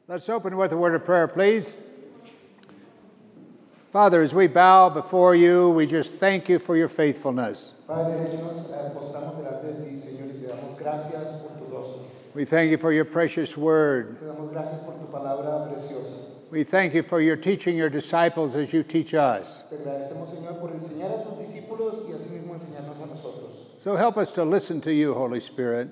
Let's open with a word of prayer, please. Father, as we bow before you, we just thank you for your faithfulness. We thank you for your precious word. We thank you for your teaching your disciples as you teach us. So help us to listen to you, Holy Spirit.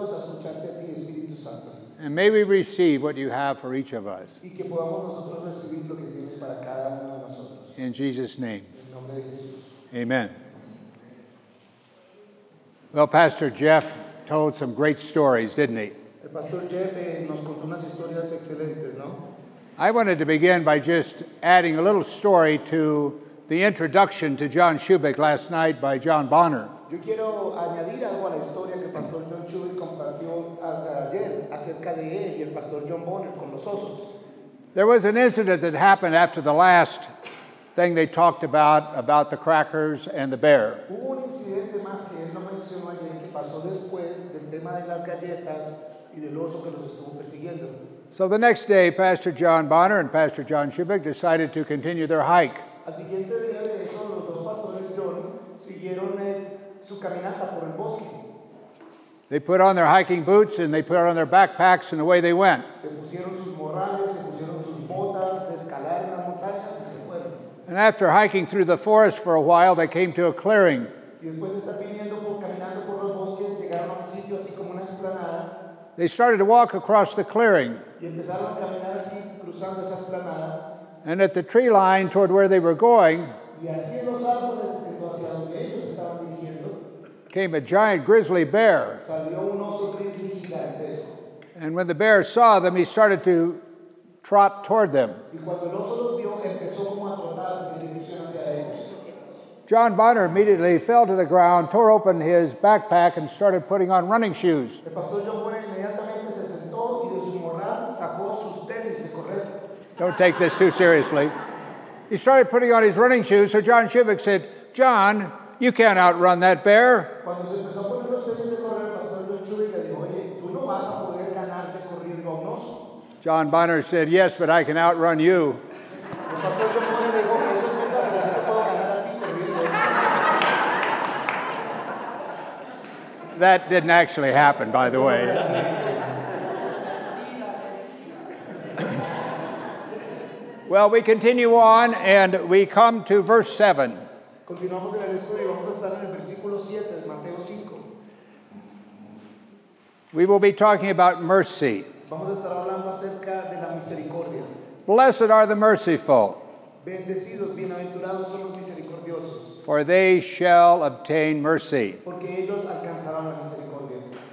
And may we receive what you have for each of us. In Jesus' name. Amen. Well, Pastor Jeff told some great stories, didn't he? I wanted to begin by just adding a little story to the introduction to John Shubik last night by John Bonner. Yo quiero añadir algo a la historia que el pastor John Shubik compartió ayer acerca de él y el pastor John Bonner con los osos. There was an incident that happened after the last thing they talked about the crackers and the bear. Hubo un incidente más que él no mencionó ayer que pasó después del tema de las galletas y del oso que los estuvo persiguiendo. So the next day, Pastor John Bonner and Pastor John Shubik decided to continue their hike. Al siguiente día de eso, los dos pastores John siguieron su caminata por el bosque. They put on their hiking boots and they put on their backpacks and away they went. Se pusieron sus morrales, se pusieron sus botas de escalar en las montañas y se fueron. And after hiking through the forest for a while, they came to a clearing. Y después de estar caminando por los bosques, llegaron a un sitio así como una explanada. They started to walk across the clearing. Y empezaron a caminar así, cruzando esa explanada. And at the tree line toward where they were going, Y así en los árboles hacia donde ellos estaban dirigiendo, came a giant grizzly bear. salió un oso grizzly gigantesco. And when the bear saw them, he started to trot toward them. Y cuando el oso los vio, empezó como a trotar en dirección hacia ellos. John Bonner immediately fell to the ground, tore open his backpack, and started putting on running shoes. El pastor John Bonner inmediatamente se sentó y de su morral sacó sus tenis de correr. Don't take this too seriously. He started putting on his running shoes, so John Shubik said, "John, you can't outrun that bear." Cuando se empezó a poner los tenis de correr, el pastor John Shubik le dijo, oye, tú no vas a poder ganarte corriendo a un oso. John Bonner said, "Yes, but I can outrun you." El pastor John Bonner le dijo, eso es verdad, pero sí te puedo ganar a ti corriendo. That didn't actually happen, by the way. Well, we continue on and we come to verse 7. Continuamos en el estudio y vamos a estar en el versículo 7 de Mateo 5. We will be talking about mercy. Vamos a estar hablando acerca de la misericordia. Blessed are the merciful, Bendecidos, bienaventurados son los misericordiosos, for they shall obtain mercy. porque ellos alcanzarán la misericordia.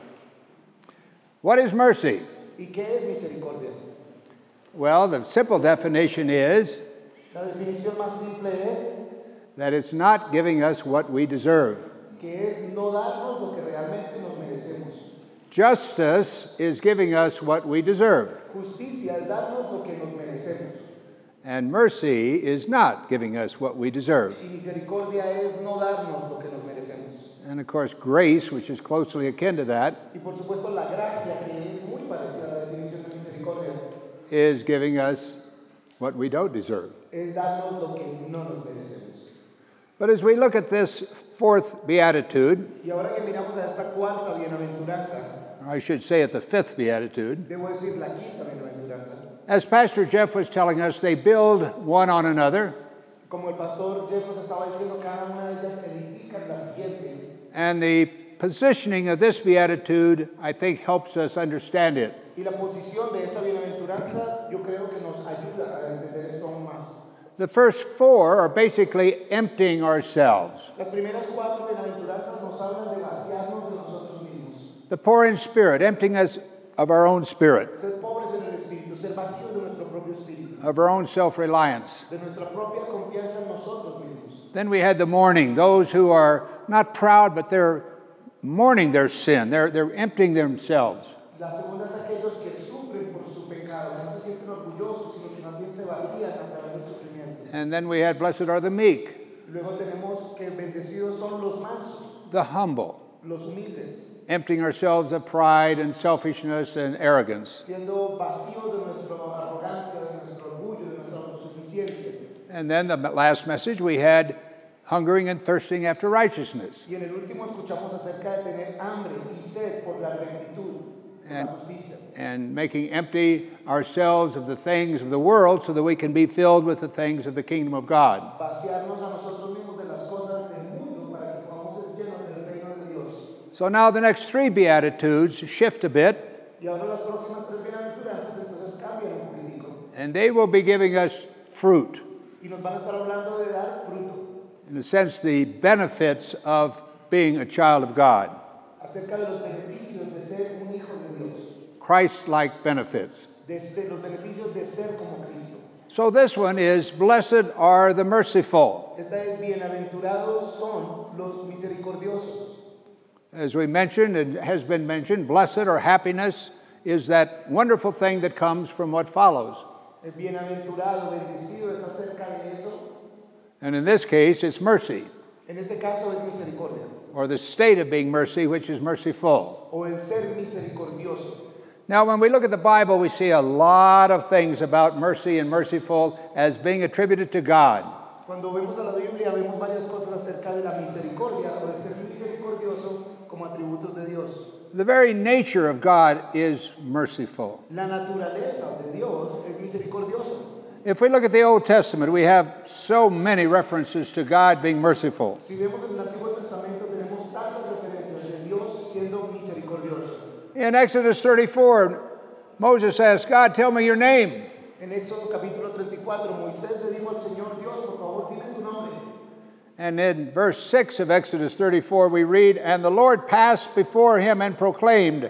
What is mercy? ¿Y qué es misericordia? Well, the simple definition is La definición más simple es that it's not giving us what we deserve. que es no darnos lo que realmente nos merecemos. Justice is giving us what we deserve. Justicia es darnos lo que nos merecemos. And mercy is not giving us what we deserve. Y misericordia es no darnos lo que nos merecemos. And of course, grace, which is closely akin to that, Y por supuesto la gracia, que es muy parecida a la definición de misericordia, is giving us what we don't deserve. es darnos lo que no nos merecemos. But as we look at this fourth beatitude, Y ahora que miramos a esta cuarta bienaventuranza, or I should say at the fifth beatitude, debo decir la quinta bienaventuranza, as Pastor Jeff was telling us, they build one on another, como el pastor Jeff nos estaba diciendo, cada una de ellas edifican la siguiente. and the positioning of this beatitude, I think, helps us understand it. Y la posición de esta bienaventuranza yo creo que nos ayuda a entender esto aún más. The first four are basically emptying ourselves. Las primeras cuatro bienaventuranzas nos hablan de vaciarnos de nosotros mismos. The poor in spirit, emptying us of our own spirit, Ser pobres en el espíritu, ser vacíos de nuestro propio espíritu, of our own self-reliance. de nuestra propia confianza en nosotros mismos. Then we had the mourning, those who are not proud, but they're mourning their sin. They're emptying themselves. La segunda es aquellos que sufren por su pecado, no se sienten orgullosos, sino que más bien se vacían a través del sufrimiento. And then we had blessed are the meek, Luego tenemos que bendecidos son los mansos, the humble, los humildes, emptying ourselves of pride and selfishness and arrogance. siendo vacíos de nuestra arrogancia, de nuestro orgullo, de nuestra autosuficiencia. And then the last message we had hungering and thirsting after righteousness. Y en el último escuchamos acerca de tener hambre y sed por la rectitud, por la justicia. And making empty ourselves of the things of the world so that we can be filled with the things of the kingdom of God. Vaciarnos a nosotros mismos de las cosas del mundo para que podamos ser llenos del reino de Dios. So now the next three Beatitudes shift a bit, Y ahora las próximas tres bienaventuranzas entonces cambian un poquitico. and they will be giving us fruit. Y nos van a estar hablando de dar fruto. In a sense, the benefits of being a child of God. Acerca de los beneficios de ser un hijo de Dios. Christ-like benefits. De los beneficios de ser como Cristo. So this one is, blessed are the merciful. Esta es, bienaventurados son los misericordiosos. As we mentioned, and has been mentioned, blessed or happiness is that wonderful thing that comes from what follows. El bienaventurado, bendecido es acerca de eso. And in this case, it's mercy, En este caso es misericordia. or the state of being mercy, which is merciful. O el ser misericordioso. Now, when we look at the Bible, we see a lot of things about mercy and merciful as being attributed to God. Cuando vemos a la Biblia, vemos varias cosas acerca de la misericordia o de ser misericordioso como atributos de Dios. The very nature of God is merciful. La naturaleza de Dios es misericordiosa. If we look at the Old Testament, we have so many references to God being merciful. Si vemos en el Antiguo Testamento, tenemos tantas referencias de Dios siendo misericordioso. In Exodus 34, Moses asked, God, tell me your name. En Éxodo capítulo 34, Moisés le dijo al Señor, Dios, por favor, dime tu nombre. And in verse 6 of Exodus 34, we read, and the Lord passed before him and proclaimed.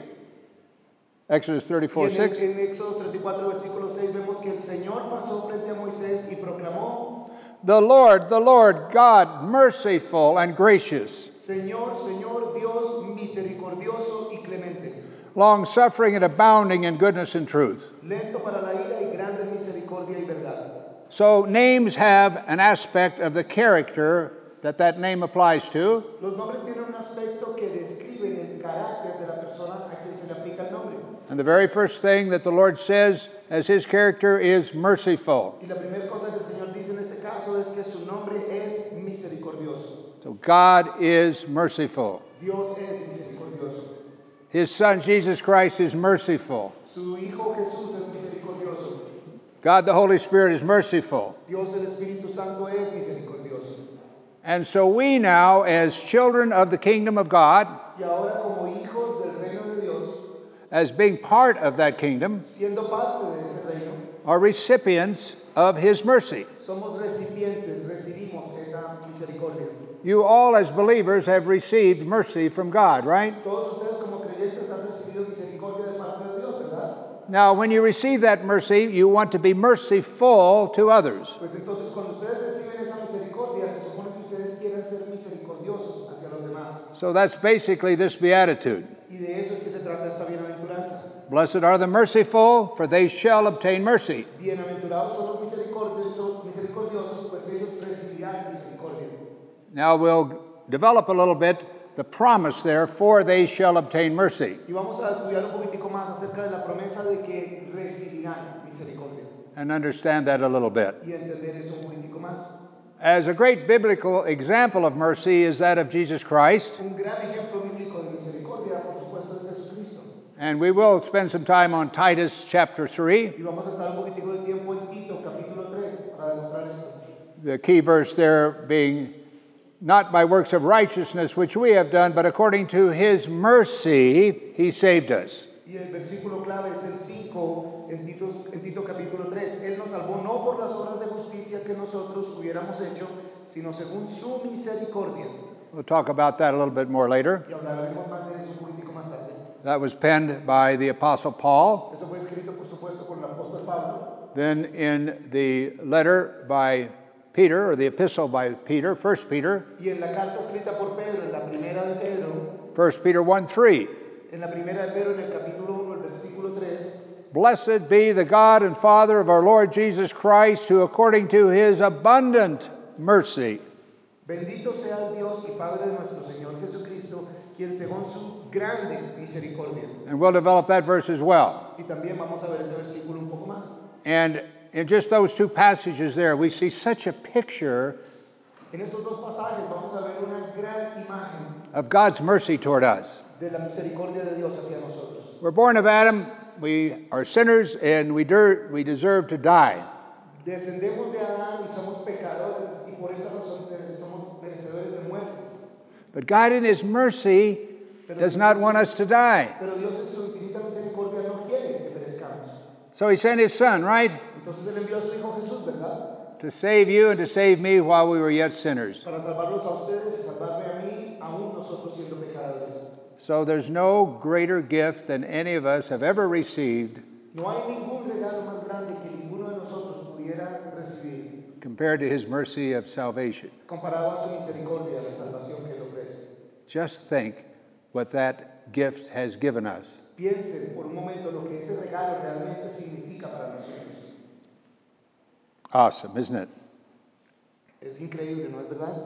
Exodus 34, 6. En Éxodo 34, versículo 6, vemos que el Señor pasó frente a Moisés y proclamó, The Lord, God, merciful and gracious, Señor, Señor, Dios misericordioso y clemente, long-suffering and abounding in goodness and truth. lento para la ira y grande en misericordia y verdad. So names have an aspect of the character that name applies to. Los nombres tienen un aspecto que describen el carácter de la persona a quien se le aplica el nombre. And the very first thing that the Lord says as his character is merciful. Y la primera cosa que el Señor dice en este caso es que su nombre es misericordioso. So God is merciful. Dios es misericordioso. His Son, Jesus Christ, is merciful. Su Hijo Jesús es misericordioso. God the Holy Spirit is merciful. Dios el Espíritu Santo es misericordioso. And so we now, as children of the kingdom of God, Y ahora como hijos del reino de Dios, as being part of that kingdom, siendo parte de ese reino, are recipients of his mercy. somos recipientes, recibimos esa misericordia. You all, as believers, have received mercy from God, right? Todos ustedes como creyentes han recibido misericordia de parte de Dios, ¿verdad? Now, when you receive that mercy, you want to be merciful to others. Pues entonces cuando ustedes reciben esa misericordia, se supone que ustedes quieren ser misericordiosos hacia los demás. So that's basically this beatitude. Y de eso es que se trata esta bienaventuranza. Blessed are the merciful, for they shall obtain mercy. Bienaventurados son los misericordiosos, pues ellos recibirán misericordia. Now we'll develop a little bit the promise there, for they shall obtain mercy. Y vamos a estudiar un poquitico más acerca de la promesa de que recibirán misericordia. And understand that a little bit. Y entender eso un poquitico más. As a great biblical example of mercy is that of Jesus Christ. Un gran ejemplo bíblico de misericordia, por supuesto, es Jesucristo. And we will spend some time on Titus chapter 3. Y vamos a estar un poquitico de tiempo en Tito, capítulo 3, para demostrar esto. The key verse there being, not by works of righteousness which we have done, but according to his mercy he saved us. Y el versículo clave es el 5 en Tito capítulo 3. Él nos salvó no por las obras de justicia que nosotros hubiéramos hecho, sino según su misericordia. We'll talk about that a little bit more later. Y hablaremos más de eso un poquitico más tarde. That was penned by the Apostle Paul. Eso fue escrito, por supuesto, por el apóstol Pablo. Then in the letter by Peter, or the epistle by Peter, 1 Peter, Y en la carta escrita por Pedro, en la primera de Pedro, 1 Peter 1:3. en la primera de Pedro, en el capítulo 1, el versículo 3, Blessed be the God and Father of our Lord Jesus Christ, who according to his abundant mercy. bendito sea el Dios y Padre de nuestro Señor Jesucristo, quien según su grande misericordia. And we'll develop that verse as well. Y también vamos a ver ese versículo un poco más. And in just those two passages there, we see such a picture En estos dos pasajes vamos a ver una gran imagen of God's mercy toward us. de la misericordia de Dios hacia nosotros. We're born of Adam, we are sinners, and we deserve to die. Descendemos de Adán y somos pecadores y por esa razón somos merecedores de muerte. But God in His mercy does not want us to die. Pero Dios en su infinita misericordia no quiere que perezcamos. So He sent His Son, right? Entonces Él envió a su Hijo Jesús, ¿verdad? To save you and to save me while we were yet sinners. Para salvarlos a ustedes y salvarme a mí, aún nosotros siendo pecadores. So there's no greater gift than any of us have ever received No hay ningún regalo más grande que ninguno de nosotros pudiera recibir compared to His mercy of salvation. comparado a su misericordia de salvación que Él ofrece. Just think what that gift has given us. Piensen por un momento lo que ese regalo realmente significa para nosotros. Awesome, isn't it? Es increíble, ¿no es verdad?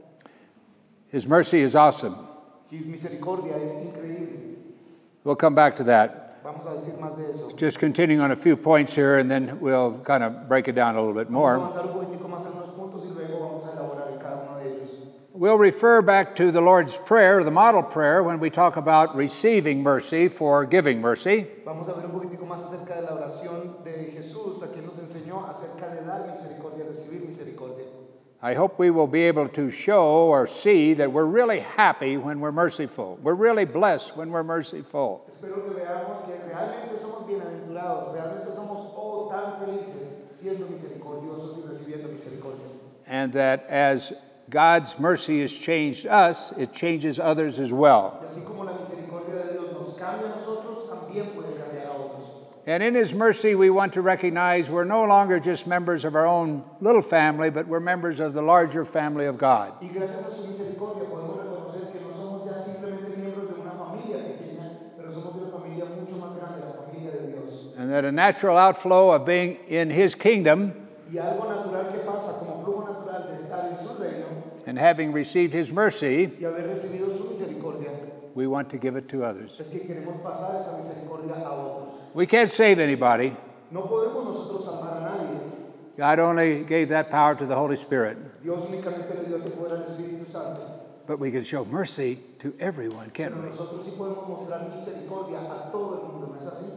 His mercy is awesome. Su misericordia es increíble. We'll come back to that. Vamos a decir más de eso. Just continuing on a few points here, and then we'll kind of break it down a little bit more. Vamos a avanzar un poquitico más en unos puntos y luego vamos a elaborar en cada uno de ellos. We'll refer back to the Lord's Prayer, the model prayer, when we talk about receiving mercy for giving mercy. Vamos a ver un poquitico más acerca de la oración de Jesús, a quien nos enseñó acerca de dar misericordia, recibir misericordia. I hope we will be able to show or see that we're really happy when we're merciful. We're really blessed when we're merciful. Espero que veamos que realmente somos bienaventurados, realmente somos tan felices siendo misericordiosos y recibiendo misericordia. And that as God's mercy has changed us, it changes others as well. Y así como la misericordia de Dios nos cambia a nosotros, también puede cambiar a otros. And in His mercy, we want to recognize we're no longer just members of our own little family, but we're members of the larger family of God. Y gracias a su misericordia podemos reconocer que no somos ya simplemente miembros de una familia pequeña, pero somos de una familia mucho más grande, la familia de Dios. And that a natural outflow of being in His kingdom Y algo natural que pasa como flujo natural de estar en su reino and having received His mercy, y haber recibido su misericordia, we want to give it to others. es que queremos pasar esa misericordia a otros. We can't save anybody. No podemos nosotros salvar a nadie. God only gave that power to the Holy Spirit. Dios únicamente le dio ese poder al Espíritu Santo. But we can show mercy to everyone, can't Pero we? nosotros sí podemos mostrar misericordia a todo el mundo, ¿no es así?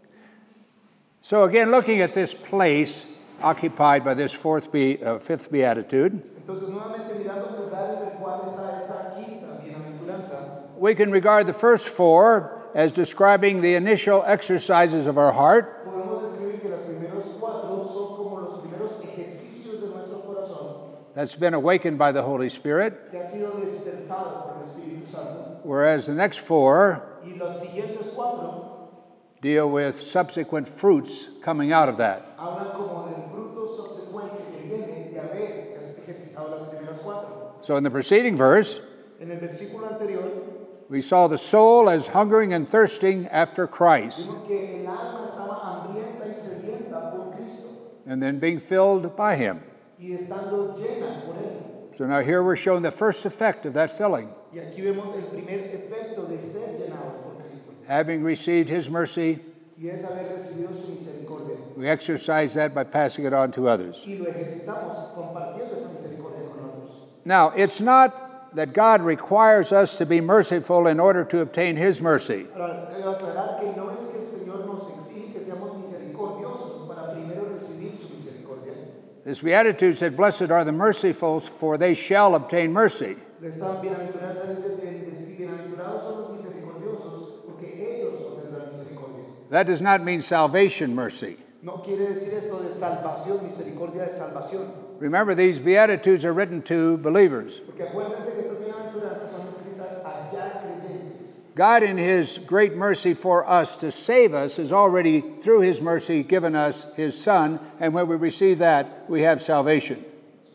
So again, looking at this place occupied by this fifth beatitude, Entonces, nuevamente mirando el lugar en el cual está esta quinta bienaventuranza, we can regard the first four as describing the initial exercises of our heart, podemos describir que los primeros cuatro son como los primeros ejercicios de nuestro corazón that's been awakened by the Holy Spirit, que ha sido despertado por el Espíritu Santo. whereas the next four Y los siguientes cuatro deal with subsequent fruits coming out of that. hablan como del fruto subsecuente que viene de haber ejercitado las primeras cuatro. So in the preceding verse, En el versículo anterior, we saw the soul as hungering and thirsting after Christ, vimos que el alma estaba hambrienta y sedienta por Cristo and then being filled by Him. y estando llena por Él. So now here we're showing the first effect of that filling. Y aquí vemos el primer efecto de ser llenados por Cristo. Having received His mercy, Y es haber recibido su misericordia. we exercise that by passing it on to others. Y lo ejercitamos compartiendo esa misericordia con otros. Now, it's not that God requires us to be merciful in order to obtain His mercy. Ahora, quiero aclarar que no es que el Señor nos exige que seamos misericordiosos para primero recibir su misericordia. This beatitude said, "Blessed are the merciful, for they shall obtain mercy." Esta bienaventuranza dice, bienaventurados son los misericordiosos, porque ellos obtendrán misericordia. That does not mean salvation mercy. No quiere decir esto de salvación, misericordia de salvación. Remember, these beatitudes are written to believers. Porque acuérdense que estas bienaventuranzas son escritas a ya creyentes. God, in His great mercy for us to save us, has already, through His mercy, given us His Son, and when we receive that, we have salvation.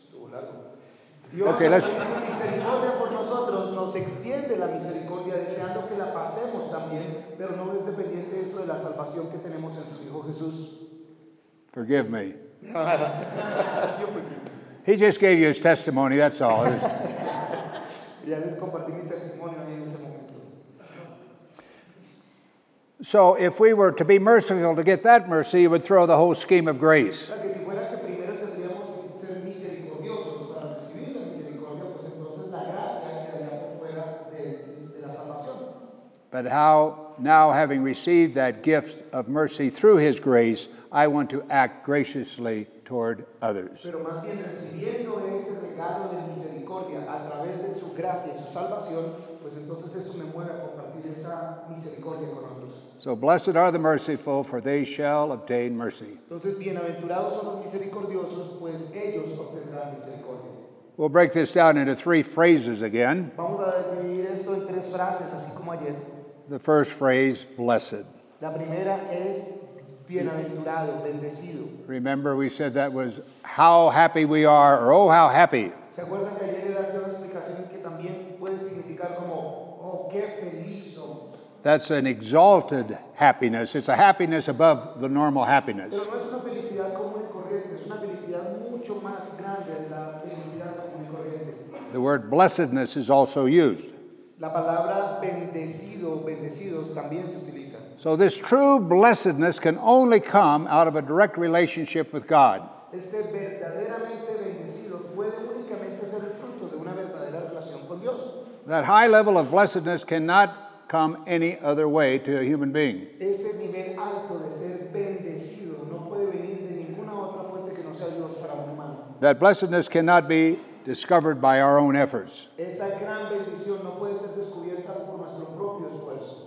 Dios, Okay, en let's- su misericordia por nosotros, nos extiende la misericordia deseando que la pasemos también, pero no es dependiente eso de la salvación que tenemos en su Hijo Jesús. Forgive me. He just gave you His testimony, that's all. Ya les compartí mi testimonio ahí en ese momento. So if we were to be merciful to get that mercy, it would throw the whole scheme of grace. O sea, que si fuera que primero tendríamos que ser misericordiosos para recibir la misericordia, pues entonces la gracia quedaría por fuera de la salvación. But how, now having received that gift of mercy through His grace, I want to act graciously toward others. Pero más bien recibiendo ese regalo de misericordia a través de su gracia y su salvación, pues entonces eso me mueve a compartir esa misericordia con otros. So blessed are the merciful, for they shall obtain mercy. Entonces, bienaventurados son los misericordiosos, pues ellos obtendrán misericordia. We'll break this down into 3 phrases again. Vamos a dividir esto en 3 frases, así como ayer. The first phrase, blessed. La primera es bienaventurado, bendecido. Remember, we said that was how happy we are, or oh, how happy. ¿Se acuerdan que ayer le hacía una explicación que también puede significar como, oh, qué feliz somos? That's an exalted happiness. It's a happiness above the normal happiness. Pero no es una felicidad común y corriente, es una felicidad mucho más grande de la felicidad común y corriente. The word blessedness is also used. La palabra bendecido, bendecidos también se utiliza. So this true blessedness can only come out of a direct relationship with God. Este verdaderamente bendecido puede únicamente ser el fruto de una verdadera relación con Dios. That high level of blessedness cannot come any other way to a human being. Ese nivel alto de ser bendecido no puede venir de ninguna otra fuente que no sea Dios para un humano. That blessedness cannot be discovered by our own efforts. Esa gran bendición no puede ser descubierta por nuestro propio esfuerzo.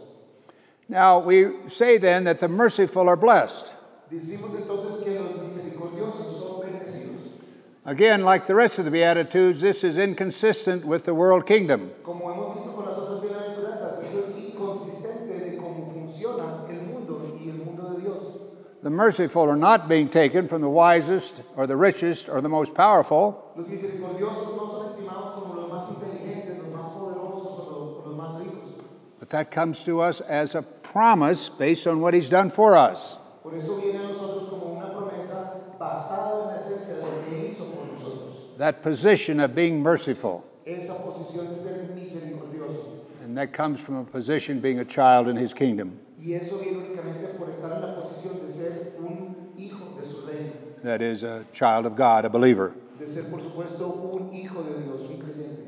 Now, we say then that the merciful are blessed. Decimos entonces que los misericordiosos son bendecidos. Again, like the rest of the Beatitudes, this is inconsistent with the world kingdom. Como hemos visto con las otras bienaventuranzas, eso es inconsistente de cómo funciona el mundo y el mundo de Dios. The merciful are not being taken from the wisest or the richest or the most powerful. Los misericordiosos no son estimados como los más inteligentes, los más poderosos o los más ricos. But that comes to us as a promise based on what He's done for us. Por eso viene a nosotros como una promesa basada en la esencia de lo que Él hizo por nosotros. That position of being merciful. Esa posición de ser misericordioso. And that comes from a position being a child in His kingdom. Y eso viene únicamente por estar en la posición de ser un hijo de su reino. That is, a child of God, a believer. De ser, por supuesto, un hijo de Dios, un creyente.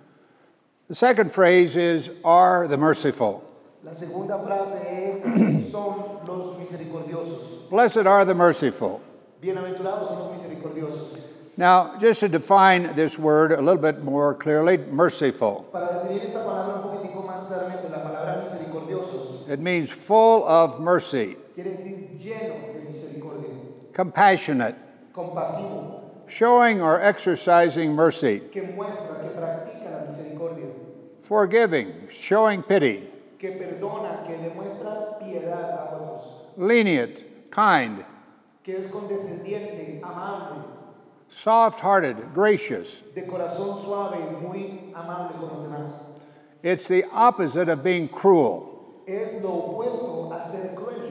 The second phrase is, are the merciful. La segunda frase es, son los misericordiosos. Blessed are the merciful. Bienaventurados son los misericordiosos. Now, just to define this word a little bit more clearly, merciful. Para definir esta palabra un poquitico más claramente, la palabra misericordiosos It means full of mercy, quiere decir lleno de misericordia, compassionate, compasivo, showing or exercising mercy, que muestra, que practica la misericordia, forgiving, showing pity, que perdona, que demuestra piedad a otros, lenient, kind, que es condescendiente, amable, soft-hearted, gracious. de corazón suave, muy amable con los demás. It's the opposite of being cruel. Es lo opuesto a ser cruel.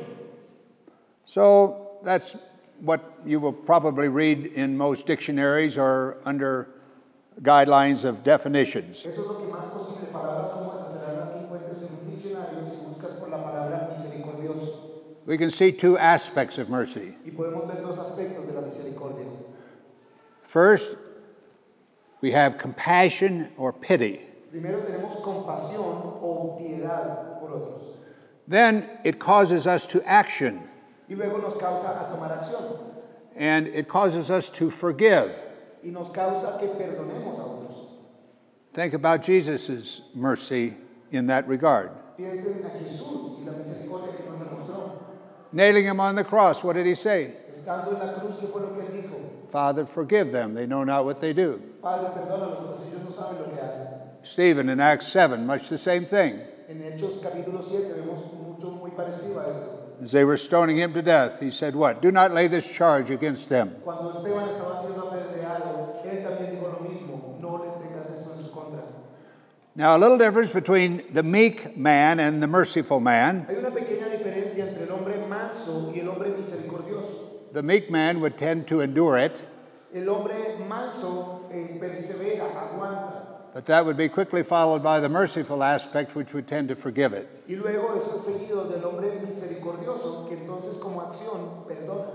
So that's what you will probably read in most dictionaries or under guidelines of definitions. Eso es lo que más posible, palabras como esas serán las que encuentres en un diccionario si buscas por la palabra misericordioso. We can see 2 aspects of mercy. Y podemos ver 2 aspectos de la misericordia. First, we have compassion or pity. Primero tenemos compasión o piedad por otros. Then it causes us to action, Y luego nos causa a tomar acción. and it causes us to forgive. Y nos causa que perdonemos a otros. Think about Jesus' mercy in that regard. Piensen en Jesús y la misericordia que nos demostró. Nailing Him on the cross, what did He say? Estando en la cruz, ¿qué fue lo que Él dijo? Father, forgive them. They know not what they do. Padre, perdónalos, pues ellos no saben lo que hacen. Stephen in Acts 7, much the same thing. En Hechos capítulo 7 vemos mucho muy parecido a eso. As they were stoning him to death, he said, what? Do not lay this charge against them. Cuando Esteban estaba siendo apedreado, él también dijo lo mismo, no les tengas esto en su contra. Now, a little difference between the meek man and the merciful man. Hay una pequeña diferencia entre el hombre manso y el hombre misericordioso. The meek man would tend to endure it. El hombre manso persevera, aguanta. But that would be quickly followed by the merciful aspect, which would tend to forgive it. Y luego eso es seguido del hombre misericordioso, que entonces como acción perdona.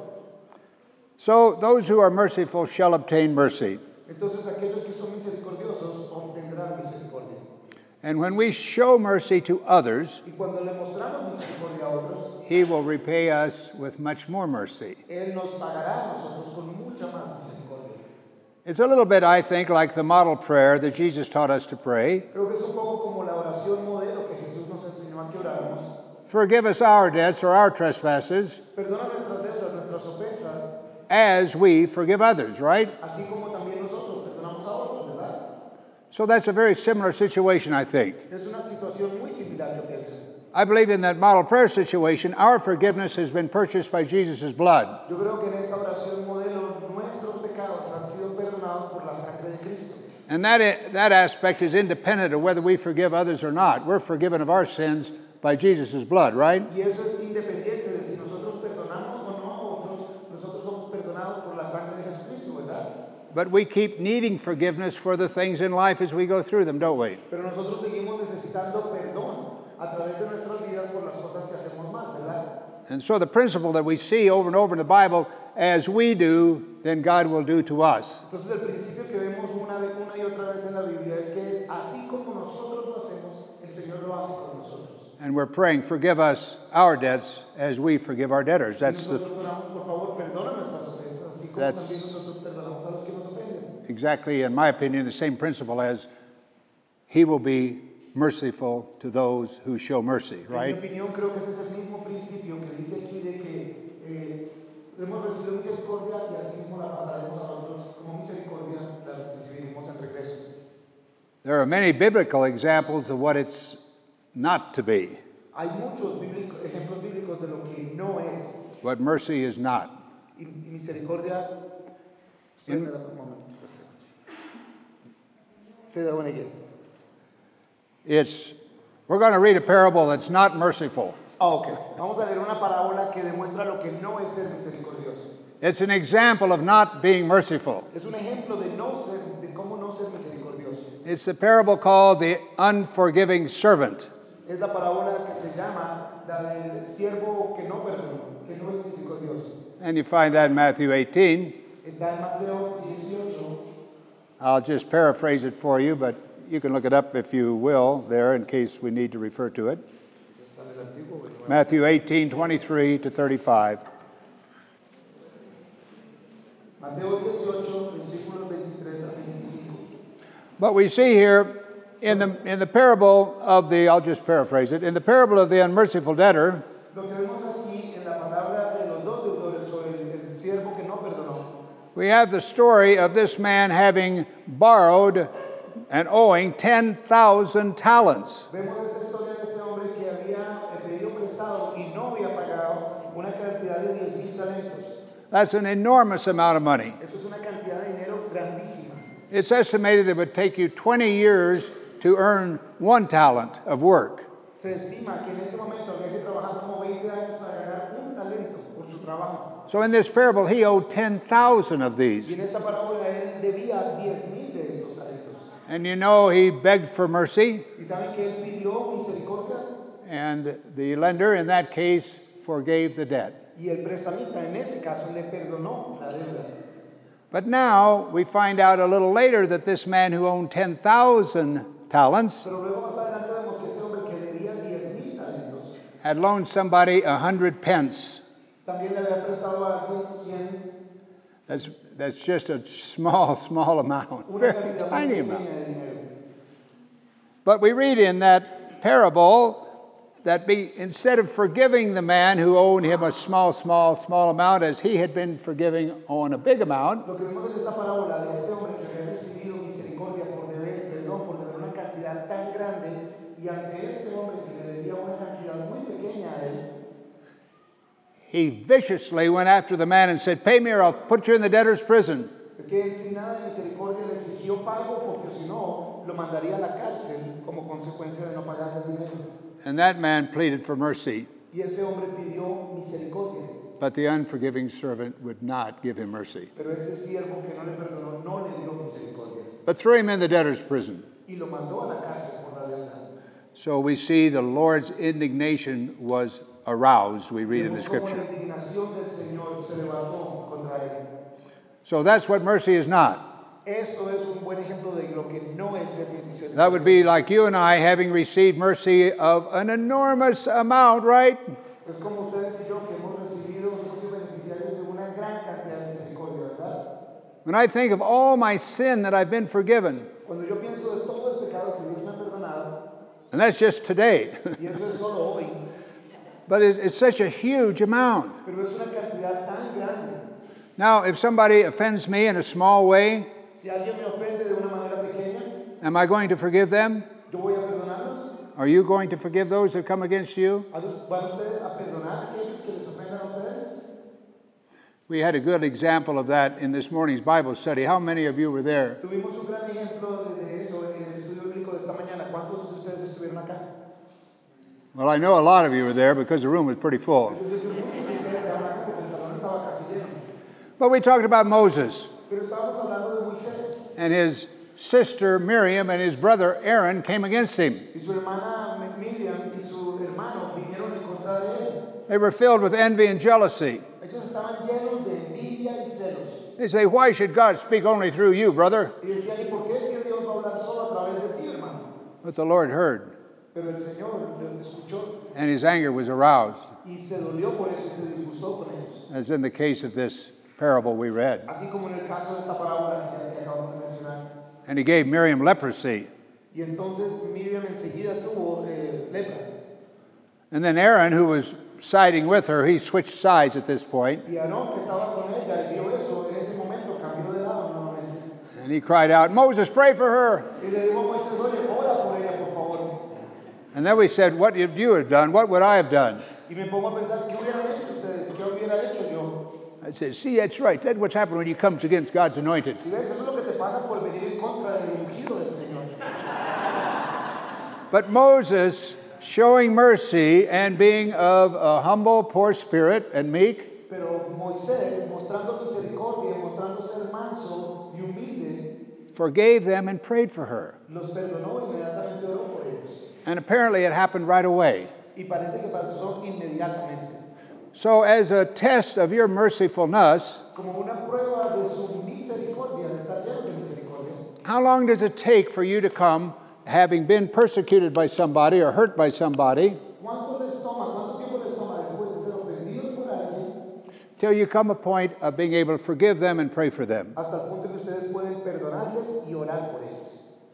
So those who are merciful shall obtain mercy. Entonces aquellos que son misericordiosos obtendrán misericordia. And when we show mercy to others, Y cuando le mostramos misericordia a otros, He will repay us with much more mercy. Él nos pagará a nosotros con mucha más misericordia. It's a little bit, I think, like the model prayer that Jesus taught us to pray. Creo que es un poco como la oración modelo que Jesús nos enseñó a que oráramos. Forgive us our debts or our trespasses Perdona nuestras deudas, nuestras ofensas, as we forgive others, right? así como también nosotros perdonamos a otros, ¿verdad? So that's a very similar situation, I think. Es una situación muy similar, yo pienso. I believe in that model prayer situation, our forgiveness has been purchased by Jesus' blood. Yo creo que en esta oración modelo nuestros pecados han sido perdonados por la sangre de Cristo. And that aspect is independent of whether we forgive others or not. We're forgiven of our sins by Jesus' blood, right? Y eso es independiente de si nosotros perdonamos o no a otros, nosotros somos perdonados por la sangre de Jesucristo, ¿verdad? But we keep needing forgiveness for the things in life as we go through them, don't we? Pero nosotros seguimos necesitando perdón a través de nuestras vidas por las cosas que hacemos mal, ¿verdad? And so the principle that we see over and over in the Bible, as we do, then God will do to us. Entonces el principio que vemos una y otra vez en la Biblia es que es así como nosotros lo hacemos, el Señor lo hace con nosotros. And we're praying, forgive us our debts as we forgive our debtors. That's Nosotros oramos, por favor, perdona nuestras ofensas, así como también nosotros perdonamos a los que nos ofenden. exactly, in my opinion, the same principle as He will be merciful to those who show mercy, En right? mi opinión, creo que ese es el mismo principio que dice aquí de que hemos recibido misericordia y así mismo la pasaremos a otros como misericordia la recibiremos en regreso. There are many biblical examples of what it's not to be, Hay muchos ejemplos bíblicos de lo que no es what mercy is not. y misericordia. In- Say that one again. We're going to read a parable that's not merciful. Okay. Vamos a leer una parábola que demuestra lo que no es ser misericordioso. It's an example of not being merciful. Es un ejemplo de cómo no ser misericordioso. It's the parable called the unforgiving servant. Es la parábola que se llama la del siervo que no perdona, que no es misericordioso. And you find that in Matthew 18. Está en Mateo 18. I'll just paraphrase it for you, but you can look it up if you will there in case we need to refer to it. Está en el Antiguo, ¿verdad? Matthew 18:23 to 35. Mateo 18, versículos 23 a 25. But we see here in the parable of the, I'll just paraphrase it, in the parable of the unmerciful debtor, Lo que vemos aquí en la palabra de los dos deudores sobre el siervo que no perdonó. we have the story of this man having borrowed and owing 10,000 talents. Vemos esta historia de este hombre que había pedido prestado y no había pagado una cantidad de 10,000 talentos. That's an enormous amount of money. Eso es una cantidad de dinero grandísima. It's estimated it would take you 20 years to earn 1 talent of work. Se estima que en ese momento había que trabajar como 20 años para ganar un talento por su trabajo. So in this parable, he owed 10,000 of these. Y en esta parábola él debía 10,000 de estos talentos. And you know he begged for mercy, ¿Y saben que él pidió misericordia? and the lender in that case forgave the debt. Y el prestamista en ese caso le perdonó la deuda. But now we find out a little later that this man who owned 10,000 talents Pero luego más adelante vemos que este hombre que debía 10,000 talentos had loaned somebody 100 pence. también le había prestado a alguien 100, That's just a small amount, una very cantidad muy tiny pequeña amount. de dinero. But we read in that parable that instead of forgiving the man who owed him a small amount as he had been forgiving on a big amount, Lo que vemos en esta parábola de este hombre que había recibido misericordia por deber, perdón, por deber una cantidad tan grande, y ante este hombre que le debía una cantidad muy pequeña a él, he viciously went after the man and said, "Pay me or I'll put you in the debtor's prison." es que él sin nada de misericordia le exigió pago porque si no lo mandaría a la cárcel como consecuencia de no pagar el dinero. And that man pleaded for mercy, Y ese hombre pidió misericordia, but the unforgiving servant would not give him mercy, pero este siervo que no le perdonó no le dio misericordia but threw him in the debtor's prison. y y lo mandó a la cárcel por la lealtad. So we see the Lord's indignation was aroused, we read in the Vemos cómo la scripture. indignación del Señor se levantó contra él. So that's what mercy is not. Esto es un buen ejemplo de lo que no es ser misericordia. That would be like you and I having received mercy of an enormous amount, right? Es como ustedes y yo que hemos recibido, somos beneficiarios de una gran cantidad de misericordia, ¿verdad? When I think of all my sin that I've been forgiven, Cuando yo pienso de todo el pecado que Dios me ha perdonado, and that's just today, y eso es solo hoy, but it's such a huge amount. pero es una cantidad tan grande. Now, if somebody offends me in a small way, Si alguien me ofende de una manera pequeña, am I going to forgive them? yo voy a perdonarlos. Are you going to forgive those that come against you? ¿Van ustedes a perdonar a aquellos que les ofendan a ustedes? We had a good example of that in this morning's Bible study. How many of you were there? Tuvimos un gran ejemplo de eso en el estudio bíblico de esta mañana. ¿Cuántos de ustedes estuvieron acá? Well, I know a lot of you were there because the room was pretty full. Yo sé que muchos de ustedes estaban acá porque el salón estaba casi lleno. But we talked about Moses Pero estábamos hablando de Moisés and his sister Miriam and his brother Aaron came against him. y su hermana Miriam y su hermano vinieron en contra de él. They were filled with envy and jealousy. Ellos estaban llenos de envidia y celos. They say, why should God speak only through you, brother? Y decían, ¿y por qué es que Dios va a hablar solo a través de ti, hermano? But the Lord heard, Pero el Señor lo escuchó and his anger was aroused, y se dolió por eso y se disgustó con ellos. as in the case of this parable we read. Así como en el caso de esta parábola que acabamos de mencionar. And he gave Miriam leprosy. Y entonces Miriam enseguida tuvo lepra. And then Aaron, who was siding with her, he switched sides at this point. Y Aarón, que estaba con ella y vio eso, en ese momento cambió de lado nuevamente. And he cried out, Moses, pray for her. Y le dijo a Moisés, oye, ora por ella, por favor. And then we said, what would you have done? What would I have done? Y me pongo a pensar, ¿qué hubieran hecho ustedes? ¿Qué hubiera hecho yo? I said, see, that's right. That's what's happened when he comes against God's anointed. Si ves, eso es lo que te pasa por venir en contra del ungido del Señor. But Moses, showing mercy and being of a humble, poor spirit and meek, Pero Moisés, mostrando misericordia, mostrando ser manso y humilde, forgave them and prayed for her. los perdonó y inmediatamente oró por ellos. And apparently it happened right away. Y parece que pasó inmediatamente. So as a test of your mercifulness, Como una prueba de su misericordia, de estar lleno de misericordia. how long does it take for you to come, having been persecuted by somebody or hurt by somebody, ¿Cuánto tiempo les toma después de ser ofendidos por alguien till you come a point of being able to forgive them and pray for them? hasta el punto que ustedes pueden perdonarles y orar por ellos?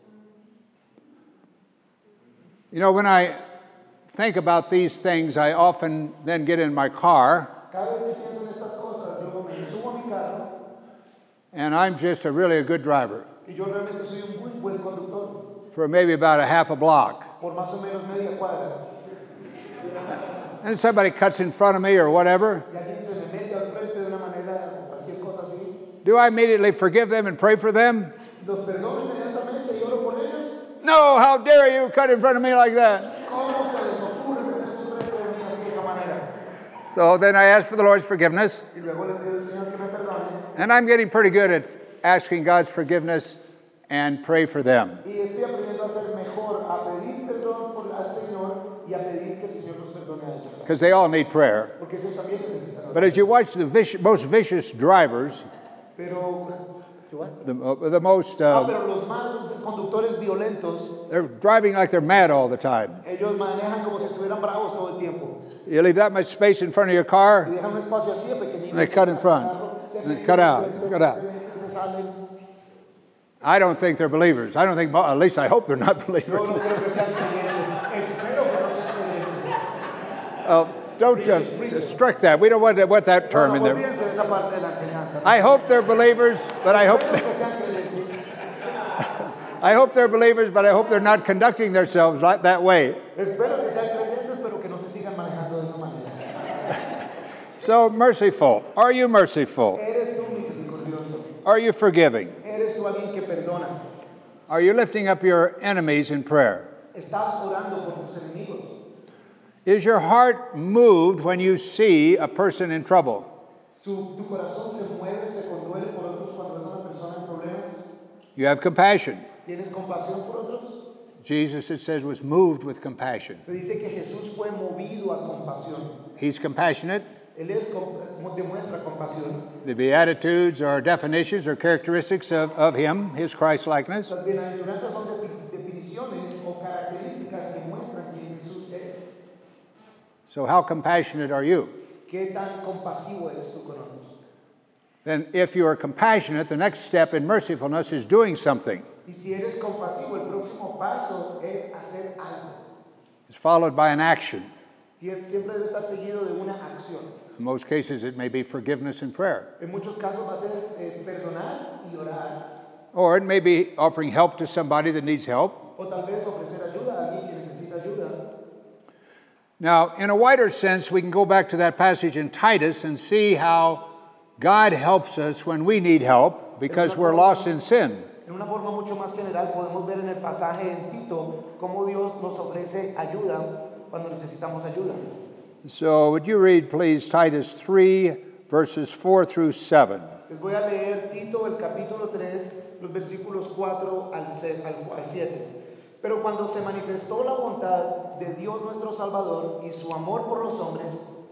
You know, when I think about these things, I often then get in my car, Cada vez que pienso en estas cosas, luego me subo a mi carro and I'm just really a good driver y yo realmente soy un muy buen conductor, for maybe about a half a block. por más o menos media cuadra. And somebody cuts in front of me or whatever. Y alguien se me mete al frente de una manera, cualquier cosa así. Do I immediately forgive them and pray for them? Los perdono inmediatamente y oro por ellos. No, how dare you cut in front of me like that? ¿Cómo se les ocurre meterse frente de mí así de esa manera? So then I ask for the Lord's forgiveness, Y luego le pido al Señor que me perdone. and I'm getting pretty good at asking God's forgiveness and pray for them. Y estoy aprendiendo a ser mejor, a pedir perdón al Señor y a pedir que el Señor los perdone a ellos. Because they all need prayer. Porque ellos también necesitan But orar. as you watch the most vicious drivers, Pero, the most, pero los malos conductores violentos, they're driving like they're mad all the time. ellos manejan como si estuvieran bravos todo el tiempo. You leave that much space in front of your Y car, dejan un espacio así de pequeñito. and they cut in front, and they cut out, cut out. I don't think they're believers. I don't think, at least I hope they're not Yo believers. no creo que sean creyentes. Espero que no sean creyentes. Don't strike that. We don't want that term in No, there. olvídense de esa parte de la enseñanza. I hope they're believers, but I hope Espero que sean creyentes. I hope they're believers, but I hope they're not conducting themselves like that way. Espero que sean creyentes, pero que no se sigan manejando de esa manera. So merciful. Are you merciful? Eres tú misericordioso. Are you forgiving? Eres tú alguien que perdona. Are you lifting up your enemies in prayer? Estás orando por tus enemigos. Is your heart moved when you see a person in trouble? Tu corazón se mueve, se conduele por otros cuando ves a una persona en problemas. You have compassion. ¿Tienes compasión por otros? Jesus, it says, was moved with compassion. Se dice que Jesús fue movido a compasión. He's compassionate. Él demuestra compasión. The Beatitudes are definitions or characteristics of him, his Christ-likeness. Las bienaventuranzas son definiciones o características que muestran quién Jesús es. So how compassionate are you? ¿Qué tan compasivo eres tú con otros? Then if you are compassionate, the next step in mercifulness is doing something. Y si eres compasivo, el próximo paso es hacer algo. It's followed by an action. Siempre debe estar seguido de una acción. In most cases, it may be forgiveness and prayer. En muchos casos va a ser perdonar y orar. Or it may be offering help to somebody that needs help. O tal vez ofrecer ayuda a alguien que necesita ayuda. Now, in a wider sense, we can go back to that passage in Titus and see how God helps us when we need help because we're lost in sin. En una forma mucho más general podemos ver en el pasaje en Tito cómo Dios nos ofrece ayuda cuando necesitamos ayuda. So would you read, please, Titus 3, verses 4 through 7. Les voy a leer Tito, el capítulo 3, los versículos 4 al 7. Pero cuando se manifestó la bondad de Dios nuestro Salvador y su amor por los hombres,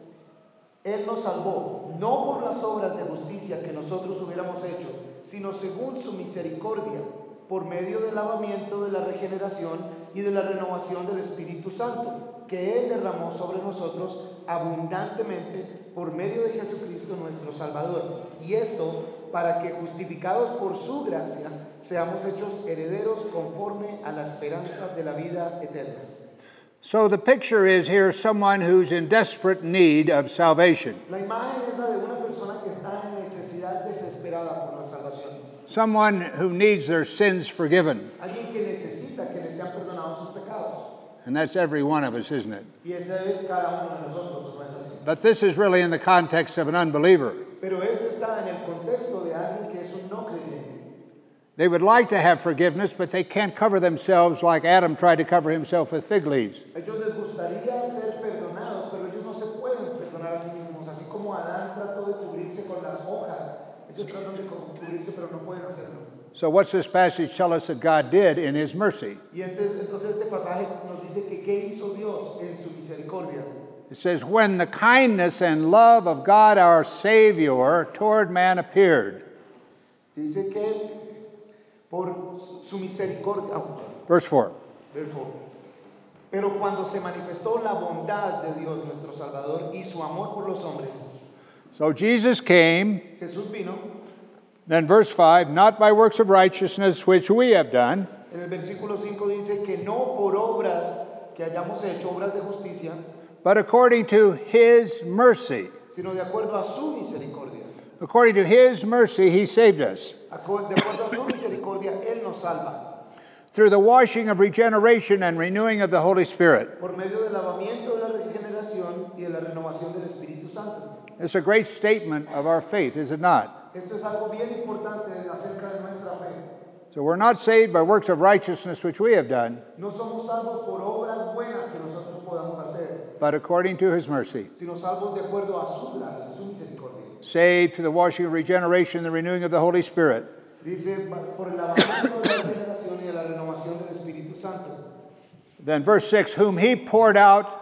Él nos salvó, no por las obras de justicia que nosotros hubiéramos hecho, sino según su misericordia, por medio del lavamiento de la regeneración y de la renovación del Espíritu Santo, que Él derramó sobre nosotros abundantemente por medio de Jesucristo nuestro Salvador. Y esto para que, justificados por su gracia, seamos hechos herederos conforme a la esperanza de la vida eterna. So the picture is here someone who's in desperate need of salvation. La imagen es la de una persona que está en necesidad desesperada por la salvación. Someone who needs their sins forgiven. Alguien que necesita que le sean perdonados sus pecados. And that's every one of us, isn't it? Y ese es cada uno de nosotros, ¿no es así? But this is really in the context of an unbeliever. Pero esto está en el contexto de alguien que es un no creyente. They would like to have forgiveness, but they can't cover themselves like Adam tried to cover himself with fig leaves. Ellos les gustaría ser perdonados, pero ellos no se pueden perdonar a sí mismos, así como Adán trató de cubrirse con las hojas. Ellos tratan de cubrirse, pero no pueden hacerlo. So what's this passage tell us that God did in his mercy? Y entonces este pasaje nos dice que ¿qué hizo Dios en su misericordia? It says, when the kindness and love of God our Savior toward man appeared. Dice que por su misericordia. Verse 4. Pero cuando se manifestó la bondad de Dios nuestro Salvador y su amor por los hombres. So Jesus came. Jesús vino. Then verse 5, not by works of righteousness which we have done. En el versículo 5 dice que no por obras que hayamos hecho, obras de justicia, but according to his mercy. Sino de acuerdo a su misericordia. According to his mercy, he saved us. De acuerdo a su misericordia, Él nos salva. Through the washing of regeneration and renewing of the Holy Spirit. Por medio del lavamiento de la regeneración y de la renovación del Espíritu Santo. It's a great statement of our faith, is it not? Esto es algo bien importante acerca de nuestra fe. So we're not saved by works of righteousness which we have done. No somos salvos por obras buenas que nosotros podamos hacer. But according to his mercy. Sino salvos de acuerdo a su gracia, su misericordia. Saved through the washing of regeneration and the renewing of the Holy Spirit. Dice por el lavamiento de la regeneración y de la renovación del Espíritu Santo. Then verse 6, whom he poured out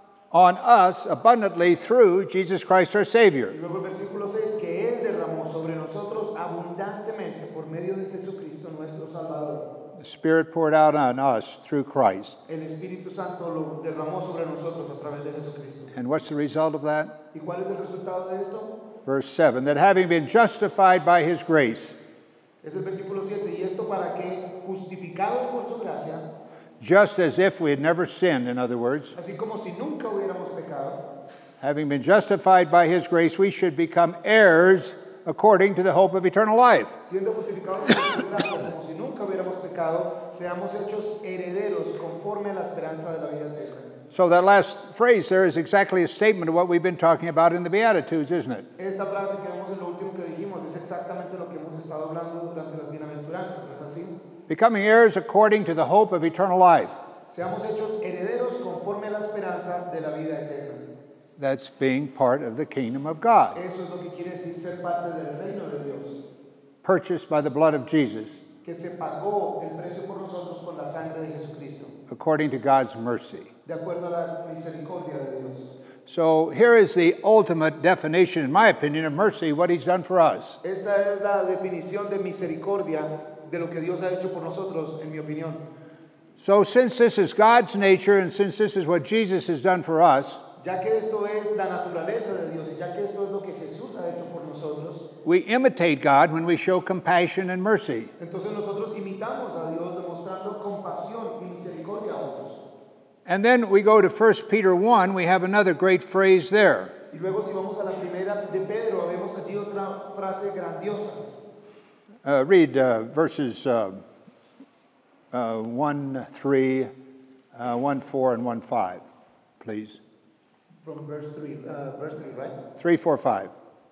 on us abundantly through Jesus Christ our Savior. Y luego el versículo 6, que Él derramó sobre nosotros abundantemente por medio de Jesucristo nuestro Salvador. The Spirit poured out on us through Christ. El Espíritu Santo lo derramó sobre nosotros a través de Jesucristo. And what's the result of that? ¿Y cuál es el resultado de esto? Verse 7, that having been justified by his grace. Es el versículo 7, y esto para que, justificados por su gracia, just as if we had never sinned, in other words. Así como si nunca hubiéramos pecado. Having been justified by his grace, we should become heirs according to the hope of eternal life. Siendo justificados por su gracia, como si nunca hubiéramos pecado, seamos hechos herederos conforme a la esperanza de la vida eterna. So that last phrase there is exactly a statement of what we've been talking about in the Beatitudes, isn't it? Esta frase que vemos en lo último que dijimos es exactamente lo que hemos estado hablando durante las bienaventuranzas, ¿no es así? Becoming heirs according to the hope of eternal life. Seamos hechos herederos conforme a la esperanza de la vida eterna. That's being part of the kingdom of God. Eso es lo que quiere decir ser parte del reino de Dios. Purchased by the blood of Jesus. que se pagó el precio por nosotros con la sangre de Jesucristo, according to God's mercy. de acuerdo a la misericordia de Dios. So here is the ultimate definition, in my opinion, of mercy, what he's done for us. Esta es la definición de misericordia de lo que Dios ha hecho por nosotros, en mi opinión. So since this is God's nature and since this is what Jesus has done for us, Ya que esto es la naturaleza de Dios y ya que esto es lo que Jesús ha hecho por nosotros, we imitate God when we show compassion and mercy. entonces nosotros imitamos a Dios demostrando compasión y misericordia a otros. And then we go to 1 Peter 1, we have another great phrase there. Y luego si vamos a la primera de Pedro, vemos allí otra frase grandiosa. Read verses 1, 3, 1, 4, and 1, 5, please. From verse 3, right? 3, 4, 5.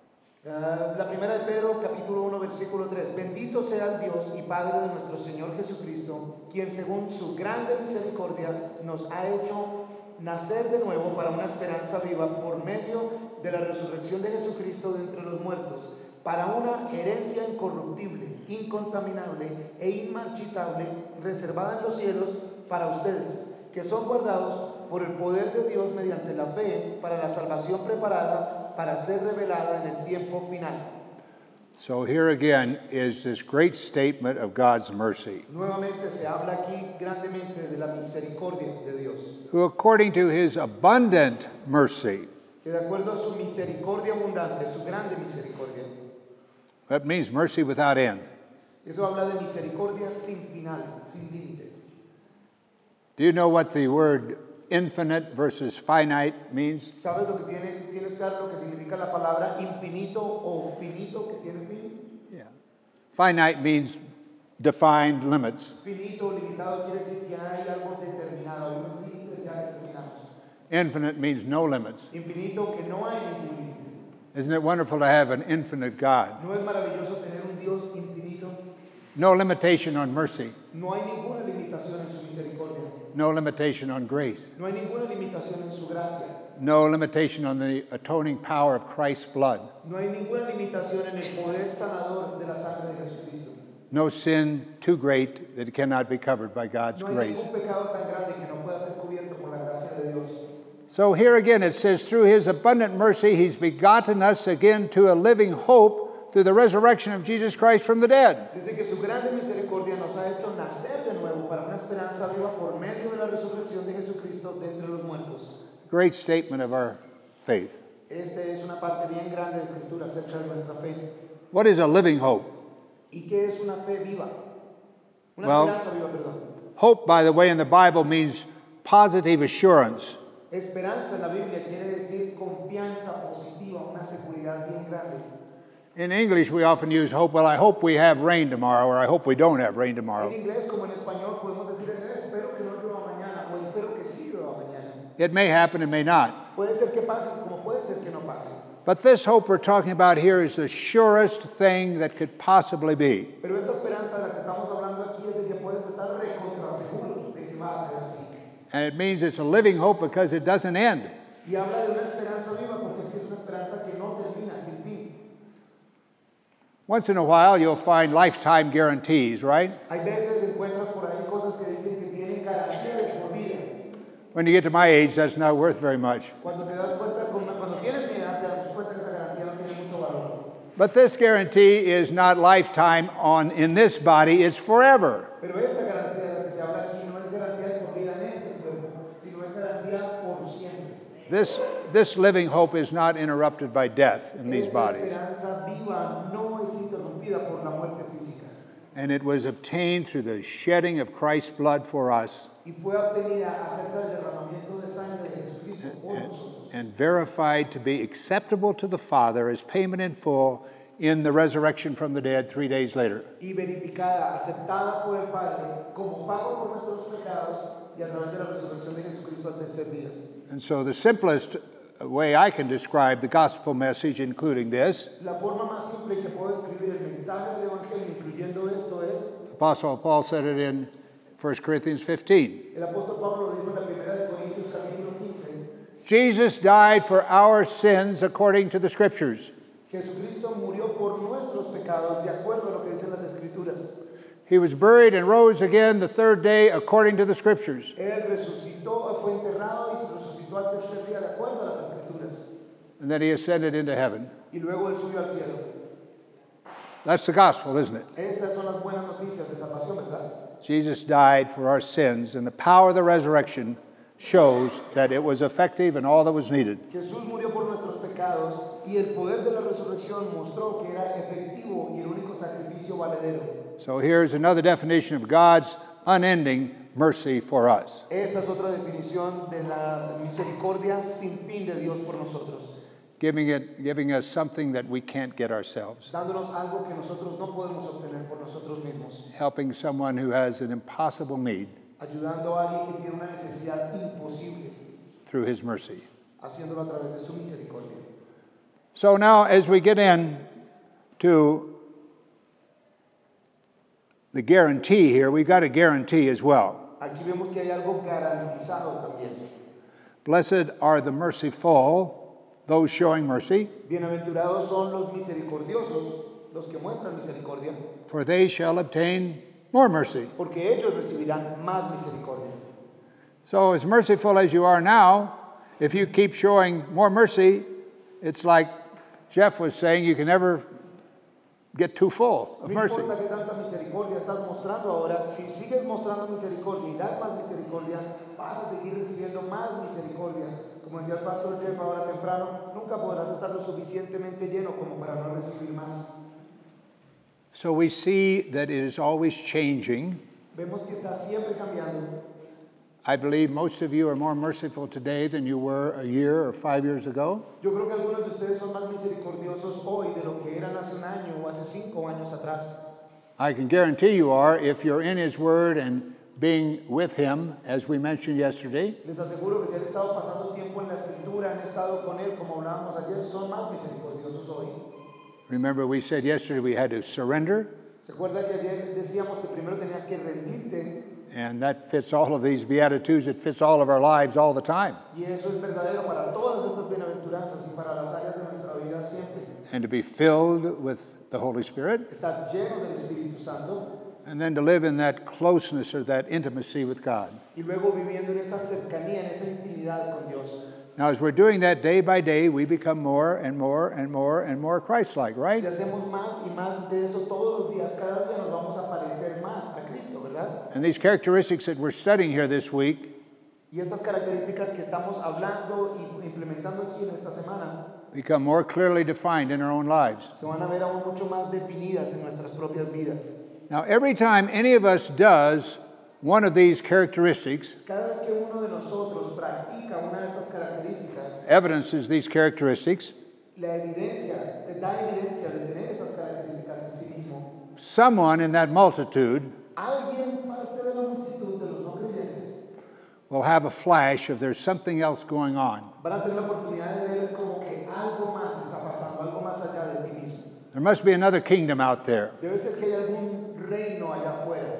La primera de Pedro, capítulo 1, versículo 3. Bendito sea el Dios y Padre de nuestro Señor Jesucristo, quien según su grande misericordia nos ha hecho nacer de nuevo para una esperanza viva por medio de la resurrección de Jesucristo de entre los muertos, para una herencia incorruptible, incontaminable e inmarchitable, reservada en los cielos para ustedes, que son guardados por el poder de Dios mediante la fe para la salvación preparada para ser revelada en el tiempo final. So here again is this great statement of God's mercy. Nuevamente se habla aquí grandemente de la misericordia de Dios, Who according to his abundant mercy, que de acuerdo a su misericordia abundante, su grande misericordia, that means mercy without end. eso habla de misericordia sin final, sin límite. Do you know what the word infinite versus finite means? ¿Sabes lo que tienes claro lo que significa la palabra infinito o finito que tiene fin? Yeah. Finite means defined limits. Finito o limitado quiere decir que hay algo determinado, hay unos límites ya determinados. Infinite means no limits. Infinito que no hay ningún límite. Isn't it wonderful to have an infinite God? ¿No es maravilloso tener un Dios infinito? No limitation on mercy. No hay ninguna limitación en su misericordia. No limitation on grace. No hay ninguna limitación en su gracia. No limitation on the atoning power of Christ's blood. No hay ninguna limitación en el poder sanador de la sangre de Jesucristo. No sin too great that it cannot be covered by God's No hay grace. ningún pecado tan grande que no pueda ser cubierto por la gracia de Dios. So here again it says, through his abundant mercy, he's begotten us again to a living hope through the resurrection of Jesus Christ from the dead. Desde que su grande misericordia nos ha hecho nacer de nuevo para una esperanza viva por medio de la resurrección de Jesucristo de entre los muertos. Great statement of our faith. Esta es una parte bien grande de Escritura acerca de nuestra fe. What is a living hope? ¿Y qué es una fe viva? Una Well, esperanza viva, perdón. Hope, by the way, in the Bible means positive assurance. Esperanza en la Biblia quiere decir confianza positiva, una seguridad bien grande. In English, we often use hope. Well, I hope we have rain tomorrow, or I hope we don't have rain En tomorrow. inglés como en español podemos decir, espero que no llueva mañana o espero que sí llueva mañana. It may happen, it may not. Puede ser que pase como puede ser que no pase. But this hope we're talking about here is the surest thing that could possibly be. Pero esta esperanza de la que estamos hablando aquí es de que puedes estar recontra seguro de que va a ser así. And it means it's a living hope because it doesn't end. Y habla de una esperanza viva porque es que es una esperanza que no termina, sin fin. Once in a while, you'll find lifetime guarantees, right? Hay veces encuentras por ahí cosas que dicen que tienen garantía de por vida. When you get to my age, that's not worth very much. Cuando te das cuenta, cuando tienes mi edad, te das cuenta que esa garantía no tiene mucho valor. But this guarantee is not lifetime in this body, it's forever. Pero esta garantía de la que se habla aquí no es garantía de por vida en este cuerpo, sino es garantía por siempre. This living hope is not interrupted by death in these Esta bodies. esperanza viva no es interrumpida por la muerte física. And it was obtained through the shedding of Christ's blood for us Y fue obtenida acerca del derramamiento de sangre de Jesucristo por nosotros. and verified to be acceptable to the Father as payment in full in the resurrection from the dead 3 days later. Y verificada, aceptada por el Padre como pago por nuestros pecados y a través de la resurrección de Jesucristo al tercer día. And so the simplest way I can describe the gospel message, including this, La forma más simple que puedo escribir el mensaje del Evangelio, incluyendo esto, es: Apostle Paul said it in 1 Corinthians 15. el apóstol Pablo lo dijo en la primera de Corintios capítulo 15. Jesus died for our sins according to the Scriptures. Jesucristo murió por nuestros pecados de acuerdo a lo que dicen las Escrituras. He was buried and rose again the third day according to the Scriptures. Él resucitó, fue enterrado y resucitó al tercer día de acuerdo a las Escrituras. And then he ascended into heaven. Y luego él subió al cielo. That's the gospel, isn't it? Estas son las buenas noticias de salvación, ¿verdad? Jesus died for our sins, and the power of the resurrection shows that it was effective and all that was needed. Jesús murió por nuestros pecados y el poder de la resurrección mostró que era efectivo y el único sacrificio valedero. So here's another definition of God's unending mercy for us. Esta es otra definición de la misericordia sin fin de Dios por nosotros. Giving us something that we can't get ourselves. Dándonos algo que nosotros no podemos obtener por nosotros mismos. Helping someone who has an impossible need. Ayudando a alguien que tiene una necesidad imposible. Through His mercy. Haciéndolo a través de su misericordia. So now as we get in to the guarantee here, we've got a guarantee as well. Aquí vemos que hay algo garantizado también. Blessed are the merciful, those showing mercy. Bienaventurados son los misericordiosos, los que muestran misericordia. For they shall obtain more mercy. Porque ellos recibirán más misericordia. So as merciful as you are now, if you keep showing more mercy, it's like Jeff was saying, you can never get too full of mercy. No importa que tanta misericordia estás mostrando ahora, si sigues mostrando misericordia y das más misericordia, vas a seguir recibiendo más misericordia. Como decía el pastor Jeff ahora temprano, nunca podrás estar lo suficientemente lleno como para no recibir más. So we see that it is always changing. Vemos que está siempre cambiando. I believe most of you are more merciful today than you were a year or 5 years ago. Yo creo que algunos de ustedes son más misericordiosos hoy de lo que eran hace un año o hace 5 años atrás. I can guarantee you are if you're in His Word and being with Him, as we mentioned yesterday. Les aseguro que si han estado pasando tiempo en la Escritura, han estado con Él, como hablábamos ayer, son más misericordiosos hoy. Remember we said yesterday we had to surrender. ¿Se acuerda que ayer decíamos que primero tenías que rendirte? And that fits all of these Beatitudes. It fits all of our lives all the time. Y eso es verdadero para todas estas bienaventuranzas y para las áreas de nuestra vida siempre. And to be filled with the Holy Spirit. Estar lleno del Espíritu Santo. And then to live in that closeness or that intimacy with God. Y luego viviendo en esa cercanía, en esa intimidad con Dios. Now, as we're doing that day by day, we become more and more and more and more Christ-like, right? Si hacemos más y más de eso todos los días, cada día nos vamos a parecer más a Cristo, ¿verdad? And these characteristics that we're studying here this week y estas características que estamos hablando y implementando aquí en esta semana become more clearly defined in our own lives. Se van a ver aún mucho más definidas en nuestras propias vidas. Now, every time any of us does one of these characteristics, cada vez que uno de nosotros practica una de estas características, evidences these characteristics, da evidencia de tener esas características en sí mismo. Someone in that multitude Alguien parte de la multitud de los no creyentes will have a flash of there's something else going on. van a tener la oportunidad de ver como que algo más está pasando, algo más allá de ti mismo. There must be another kingdom out there. Debe ser que hay algún reino allá afuera.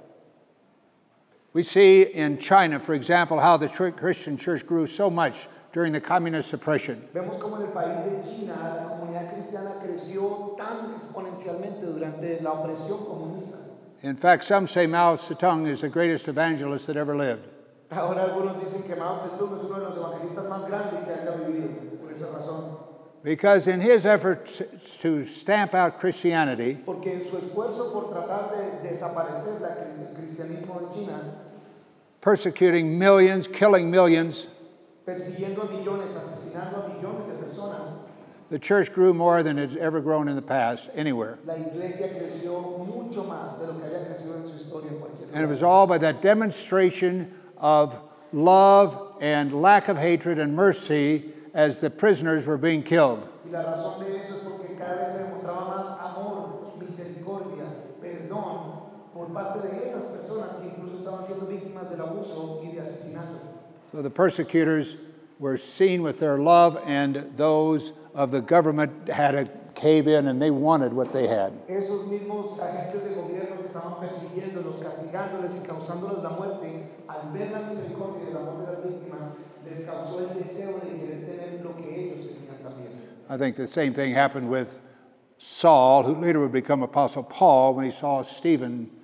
We see in China, for example, how the Christian church grew so much during the communist suppression. Vemos como en el país de China la comunidad cristiana creció tan exponencialmente durante la opresión comunista. In fact, some say Mao Zedong is the greatest evangelist that ever lived. Ahora algunos dicen que Mao Zedong es uno de los evangelistas más grandes que haya vivido, por esa razón. Because in his effort to stamp out Christianity, porque en su esfuerzo por tratar de desaparecer el cristianismo de China, persecuting millions, killing millions, persiguiendo a millones, asesinando a millones de personas, the church grew more than it's ever grown in the past anywhere. La iglesia creció mucho más de lo que haya crecido en su historia en cualquier lugar. And it was all by that demonstration of love and lack of hatred and mercy as the prisoners were being killed. Y la razón de eso es porque cada vez se demostraba más amor, misericordia, perdón por parte de esas personas que incluso estaban siendo víctimas del abuso y de asesinato. So the persecutors were seen with their love, and those of the government had to cave in, and they wanted what they had. Esos mismos agentes de gobierno que estaban persiguiéndolos, castigándoles y causándoles la muerte, al ver la misericordia y el amor de las víctimas, les causó el deseo de querer tener lo que ellos tenían también. I think the same thing happened with Saul, who later would become Apostle Paul, when he saw Stephen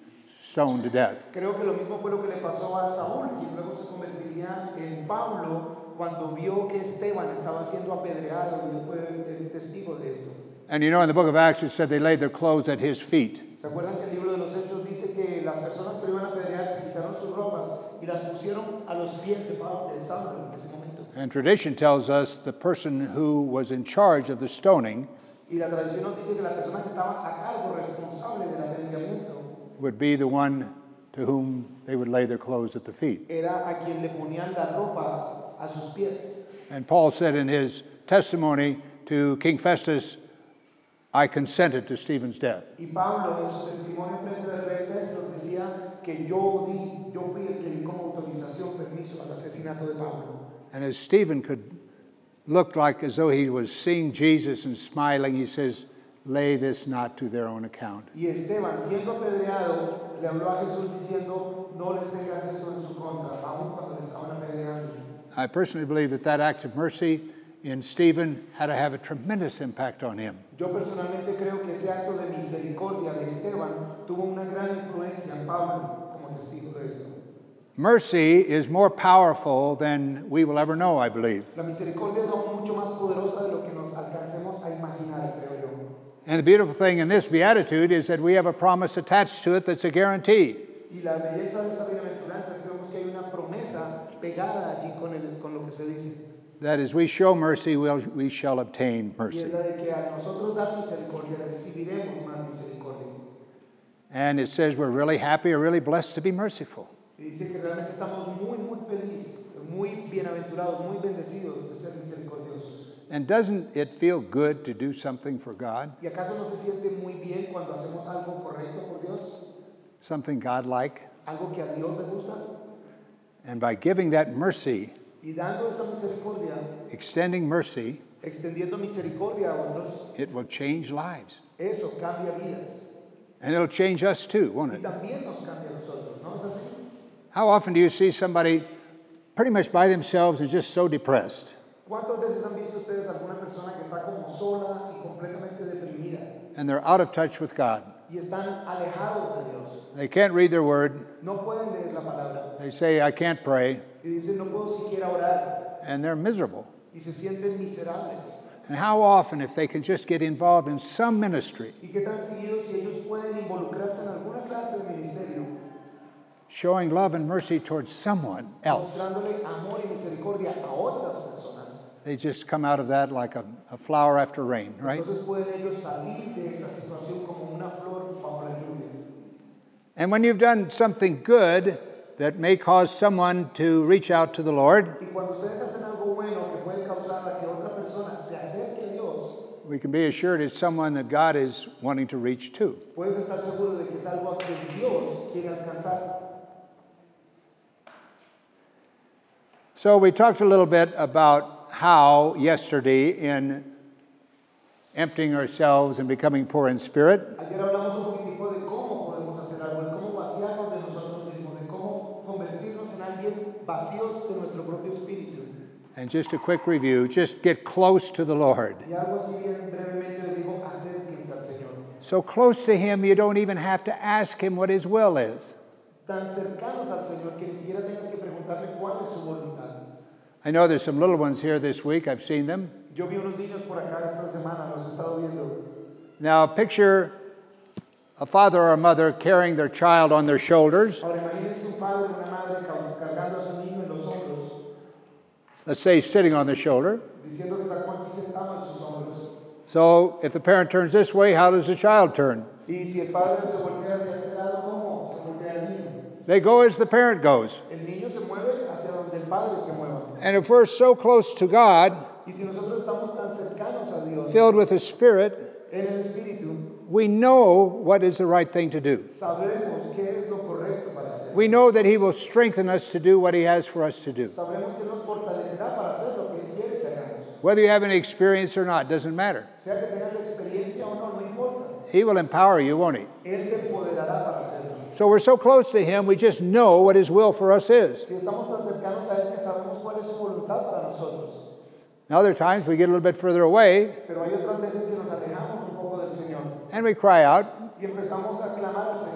stoned to death. Creo que lo mismo fue lo que le pasó a Saúl, y luego se convertiría en Pablo cuando vio que Esteban estaba siendo apedreado y fue el testigo de esto. And you know, in the book of Acts, it said they laid their clothes at his feet. ¿Se acuerdan que el libro de los Hechos dice que las personas que lo iban a apedrear se quitaron sus ropas y las pusieron a los pies de Saulo en ese momento? And tradition tells us the person who was in charge of the stoning Y la tradición nos dice que la persona que estaba a cargo, responsable del apedreamiento, would be the one to whom they would lay their clothes at the feet. era a quien le ponían las ropas a sus pies. And Paul said in his testimony to King Festus, I consented to Stephen's death. Y Pablo en su testimonio frente al rey Festo decía que yo fui el que di como autorización, permiso al asesinato de Pablo. And as Stephen could look like as though he was seeing Jesus and smiling, he says, lay this not to their own account. Y Esteban, siendo apedreado, le habló a Jesús diciendo, no les tengas esto en su contra, aun cuando le estaban apedreando. I personally believe that that act of mercy in Stephen had to have a tremendous impact on him. Yo personalmente creo que ese acto de misericordia de Esteban tuvo una gran influencia en Pablo como testigo de esto. Mercy is more powerful than we will ever know, I believe. La misericordia es aún mucho más poderosa de lo que nos alcancemos a imaginar, creo yo. And the beautiful thing in this beatitude is that we have a promise attached to it that's a guarantee. Y la belleza de esta bienaventuranza es que vemos que hay una promesa pegada allí con lo que se dice. That as we show mercy, we shall obtain Y mercy. es la de que a nosotros dar misericordia recibiremos más misericordia. And it says we're really happy or really blessed to be merciful. Y dice que realmente estamos muy, muy felices, muy bienaventurados, muy bendecidos de ser misericordiosos. And doesn't it feel good to do something for God? ¿Y acaso no se siente muy bien cuando hacemos algo correcto por Dios? Something God-like? Algo que a Dios le gusta. And by giving that mercy, Y dando esa misericordia, extending mercy, extendiendo misericordia a otros, it will change lives. eso cambia vidas. And it'll change us too, won't Y it? también nos cambia a nosotros, ¿no es así? How often do you see somebody pretty much by themselves and just so depressed? ¿Cuántas veces han visto ustedes alguna persona que está como sola y completamente deprimida? And they're out of touch with God. Y están alejados de Dios. They can't read their word. No pueden leer la palabra. They say, I can't pray. Y dicen, no puedo siquiera orar. And they're miserable. Y se sienten miserables. And how often, if they can just get involved in some ministry, ¿Y qué tan seguido si ellos pueden involucrarse en alguna clase de ministerio, showing love and mercy towards someone else, mostrándole amor y misericordia a otras personas? they just come out of that like a flower after rain, right? Entonces pueden ellos salir de esa situación como una flor bajo la lluvia. And when you've done something good that may cause someone to reach out to the Lord, Y cuando ustedes hacen algo bueno que puede causar a que otra persona se acerque a Dios, we can be assured it's someone that God is wanting to reach to. puedes estar seguro de que es algo a que Dios quiere alcanzar. So we talked a little bit about how yesterday in emptying ourselves and becoming poor in spirit, Ayer hablamos un poquitico de cómo podemos hacer algo, de cómo vaciarnos de nosotros mismos, de cómo convertirnos en alguien vacíos de nuestro propio espíritu. and just a quick review, just get close to the Lord. Y algo así bien brevemente les digo, acérquense al Señor. So close to Him, you don't even have to ask Him what His will is. Tan cercanos al Señor que ni siquiera tengas que preguntarle cuál es su voluntad. I know there's some little ones here this week. I've seen them. Yo vi unos niños por acá esta semana, los he estado viendo. Now picture a father or a mother carrying their child on their shoulders. Ahora imagínense un padre y una madre cargando a su niño en los hombros, Let's say sitting on the shoulder. diciendo que está aquí sentado en sus hombros. So if the parent turns this way, how does the child turn? Y si el padre se voltea hacia este lado, ¿cómo se voltea el niño? They go as the parent goes. El niño se mueve hacia donde el padre se mueva. And if we're so close to God, Y si nosotros estamos tan cercanos a Dios, filled with the Spirit, en el Espíritu, we know what is the right thing to do. sabremos qué es lo correcto para hacer. We know that He will strengthen us to do what He has for us to do. Sabremos que nos fortalecerá para hacer lo que Él quiere que hagamos. Whether you have any experience or not, doesn't matter. Sea que tengas experiencia o no, no importa. He will empower you, won't He? Él te empoderará para hacerlo. So we're so close to Him, we just know what His will for us is. Si estamos tan cercanos a Él que sabemos cuál es su voluntad para nosotros. And other times we get a little bit further away Pero hay otras veces que nos alejamos un poco del Señor and we cry out, y empezamos a clamar al Señor.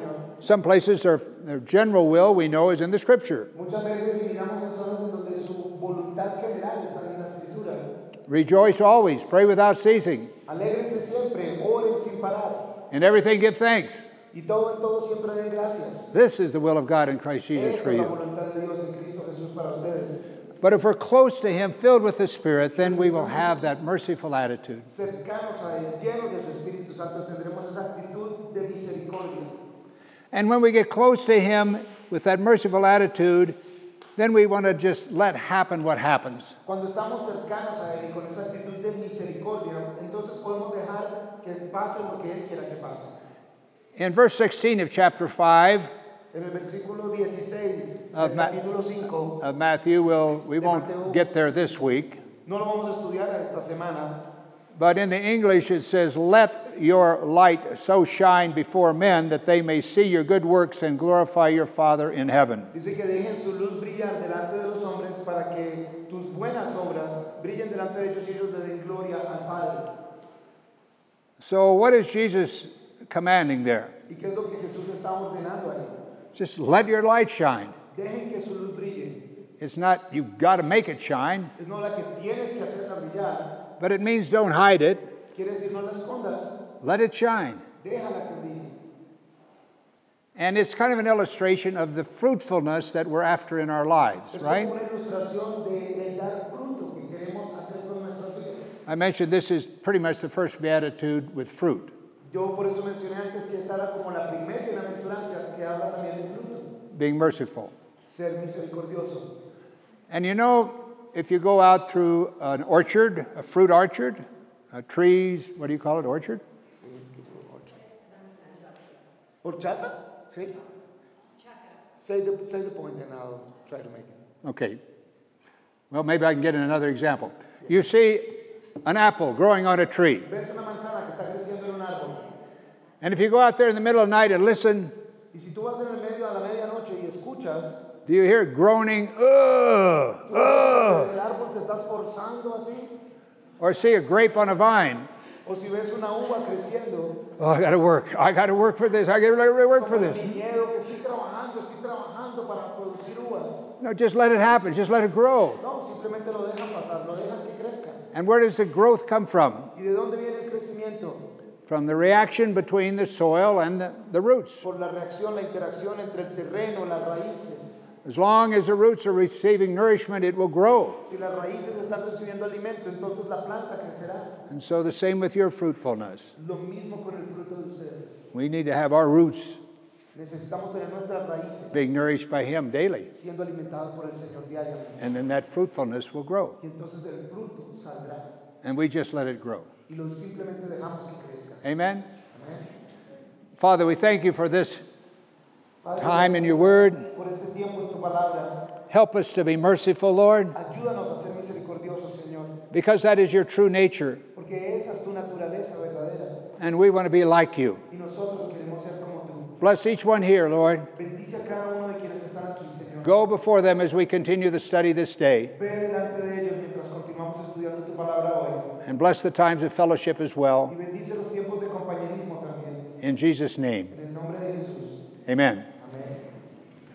Some places their general will we know is in the Scripture. Muchas veces miramos en zonas en donde su voluntad general está en la Escritura. Rejoice always, pray without ceasing. Alégrense siempre, oren sin parar. In everything give thanks. Y todo en todo siempre den gracias. This is the will of God in Christ Jesus Esta for es la you. voluntad de Dios en Cristo Jesús para ustedes. But if we're close to Him, filled with the Spirit, then we will have that merciful attitude. Cercanos a Él, llenos de su Espíritu Santo, tendremos esa actitud de misericordia. And when we get close to Him with that merciful attitude, then we want to just let happen what happens. Cuando estamos cercanos a Él y con esa actitud de misericordia, entonces podemos dejar que pase lo que Él quiera que pase. In verse 16 of chapter 5 En el versículo 16 of, del capítulo 5, of Matthew, we won't get there this week. no lo vamos a estudiar esta semana, But in the English it says, let your light so shine before men that they may see your good works and glorify your Father in heaven. dice que dejen su luz brillar delante de los hombres para que tus buenas obras brillen delante de ellos y ellos le den gloria al Padre. So what is Jesus commanding there? ¿Y qué es lo que Jesús está ordenando ahí? Just let your light shine. Dejen que su luz brille. It's not you've got to make it shine, Es no la que tienes que hacerla brillar, but it means don't hide it. quiere decir no la escondas, Let it shine. déjala que brille. And it's kind of an illustration of the fruitfulness that we're after in our lives, Es right? como una ilustración de dar fruto que queremos hacer con nuestras vidas. I mentioned this is pretty much the first beatitude with fruit. Yo por eso mencioné antes que esta era como la primera bienaventuranza que habla también de fruto, Being merciful. ser misericordioso. And you know, if you go out through an orchard, a fruit orchard, trees, what do you call it, orchard? ¿Horchata? Sí. Say the point and I'll try to make it. Okay. Well, maybe I can get another example. You see an apple growing on a tree. Ves una manzana que está creciendo en un árbol. And if you go out there in the middle of the night and listen, Y si tú vas en el medio a la medianoche y escuchas, do you hear groaning, tú ves que el árbol se está esforzando así, or see a grape on a vine? o si ves una uva creciendo, Oh, I got to work. I got to work for this. I got to work for como el this. viñedo que estoy trabajando para producir uvas. No, just let it happen. Just let it grow. No, simplemente lo dejan pasar, lo dejan que crezca. And where does the growth come from? ¿Y de dónde viene el crecimiento? From the reaction between the soil and the roots. Por la reacción, la interacción entre el terreno, las raíces. As long as the roots are receiving nourishment, it will grow. Si las raíces están recibiendo alimento, entonces la planta crecerá. And so the same with your fruitfulness. Lo mismo con el fruto de ustedes. We need to have our roots Necesitamos tener nuestras raíces being nourished by Him daily. siendo alimentadas por el Señor diariamente. And then that fruitfulness will grow. Y entonces el fruto saldrá. And we just let it grow. Y lo simplemente dejamos que crezca. Amen? Amén. Father, we thank you for this Padre, time in your word. por este tiempo en tu palabra, Help us to be merciful, Lord, ayúdanos a ser misericordiosos, Señor, because that is your true nature. porque esa es tu naturaleza verdadera. And we want to be like you. Y nosotros queremos ser como tú. Bless each one here, Lord. Bendice a cada uno de quienes están aquí, Señor. Go before them as we continue the study this day. Ve delante de ellos mientras continuamos estudiando tu palabra hoy. And bless the times of fellowship as Y well. bendice los tiempos de compañerismo también. In Jesus' name, En el nombre de Jesús. amen.